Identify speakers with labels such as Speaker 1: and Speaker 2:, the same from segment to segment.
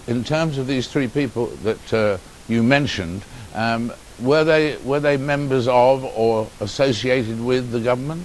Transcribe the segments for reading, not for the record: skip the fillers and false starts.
Speaker 1: in terms of these three people that you mentioned, were they members of or associated with the government?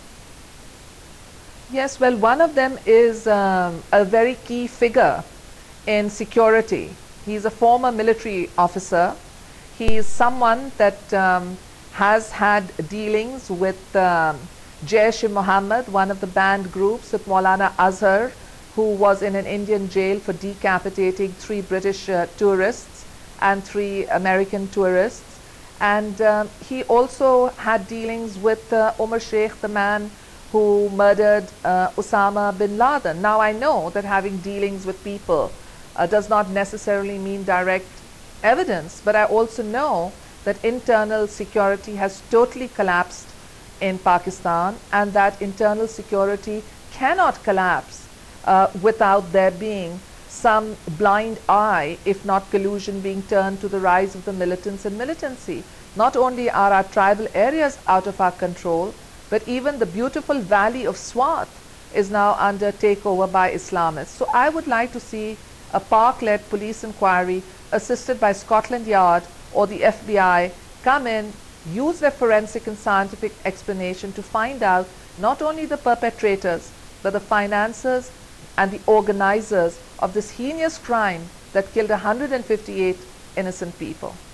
Speaker 2: Yes, well, one of them is a very key figure in security. He's a former military officer. He is someone that has had dealings with Jaish-e-Mohammed, one of the banned groups, with Maulana Azhar, who was in an Indian jail for decapitating 3 British tourists and 3 American tourists. And he also had dealings with Omar Sheikh, the man who murdered Osama bin Laden. Now, I know that having dealings with people does not necessarily mean direct evidence, but I also know that internal security has totally collapsed in Pakistan, and that internal security cannot collapse without there being some blind eye, if not collusion, being turned to the rise of the militants and militancy. Not only are our tribal areas out of our control, but even the beautiful valley of Swat is now under takeover by Islamists. So I would like to see a Pak-led police inquiry assisted by Scotland Yard or the FBI come in, use their forensic and scientific explanation to find out not only the perpetrators, but the financiers and the organizers of this heinous crime that killed 158 innocent people.